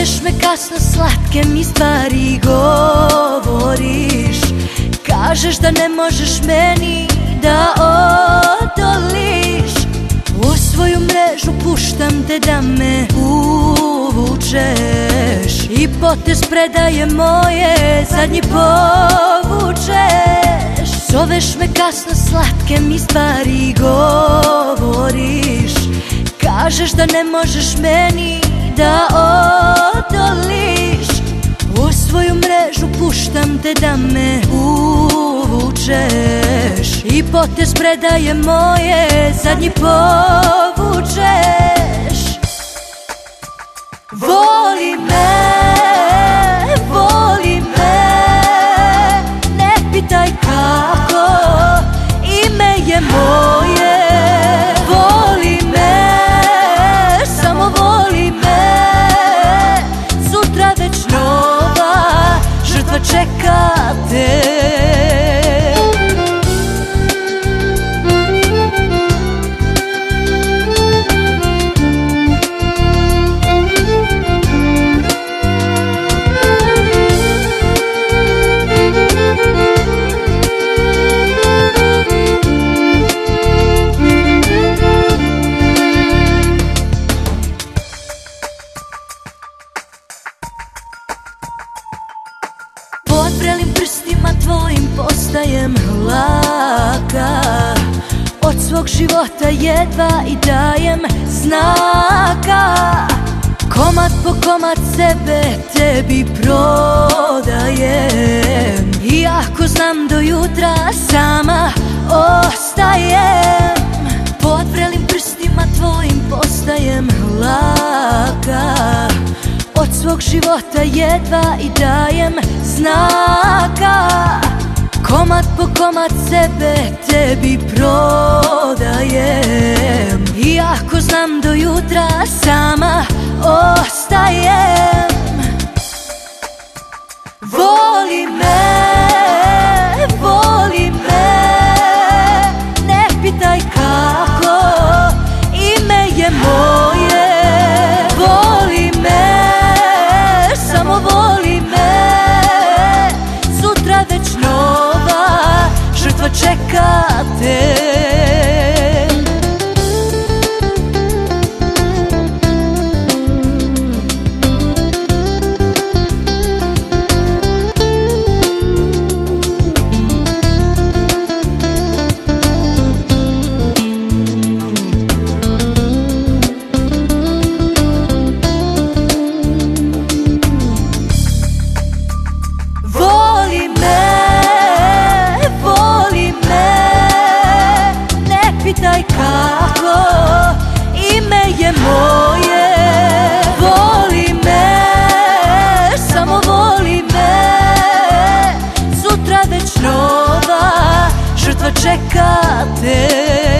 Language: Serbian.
Zoveš me kasno, slatke mi stvari govoriš. Kažeš da ne možeš meni da odoliš. U svoju mrežu puštam te da me uvučeš i potez predaje moje zadnji povučeš. Zoveš me kasno, slatke mi stvari govoriš. Kažeš da ne možeš meni da odoliš. U svoju mrežu puštam te da me uvučeš i potez predaje moje zadnji povučeš. Voli me, ne pitaj kako, ime je moje. Voli me, samo voli me, sutra već nova žrtva čeka te. Pod vrelim prstima tvojim postajem laka. Od svog života jedva i dajem znaka. Komad po komad sebe tebi prodajem. Iako znam do jutra sama ostajem. Pod vrelim prstima tvojim postajem laka. Od svog života jedva i dajem znaka. Komad po komad sebe tebi prodajem. Iako znam do jutra sama ostajem. Voli me, ne pitaj kako, ime je moje. Voli me, samo voli me, sutra već nova žrtva čeka te. Pitaj kako, ime je moje. Voli me, samo voli me, sutra već nova žrtva čeka te.